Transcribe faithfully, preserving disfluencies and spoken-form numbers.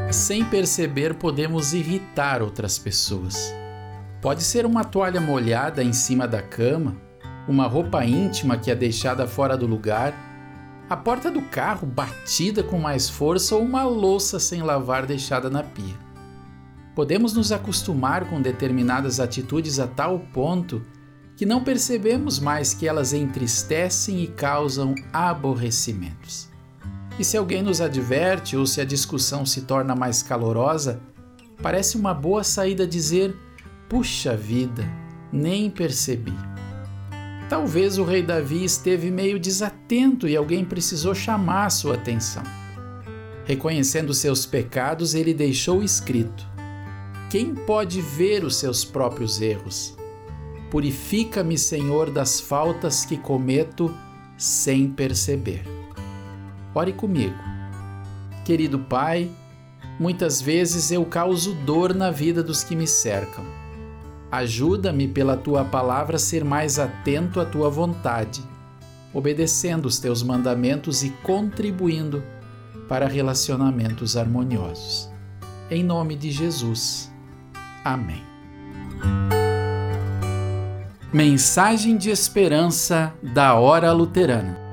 Sem perceber, podemos irritar outras pessoas. Pode ser uma toalha molhada em cima da cama, uma roupa íntima que é deixada fora do lugar, a porta do carro batida com mais força ou uma louça sem lavar deixada na pia. Podemos nos acostumar com determinadas atitudes a tal ponto que não percebemos mais que elas entristecem e causam aborrecimentos. E se alguém nos adverte ou se a discussão se torna mais calorosa, parece uma boa saída dizer: puxa vida, nem percebi. Talvez o rei Davi esteve meio desatento e alguém precisou chamar sua atenção. Reconhecendo seus pecados, ele deixou escrito: quem pode ver os seus próprios erros? Purifica-me, Senhor, das faltas que cometo sem perceber. Ore comigo. Querido Pai, muitas vezes eu causo dor na vida dos que me cercam. Ajuda-me pela Tua palavra a ser mais atento à Tua vontade, obedecendo os Teus mandamentos e contribuindo para relacionamentos harmoniosos. Em nome de Jesus. Amém. Mensagem de esperança da Hora Luterana.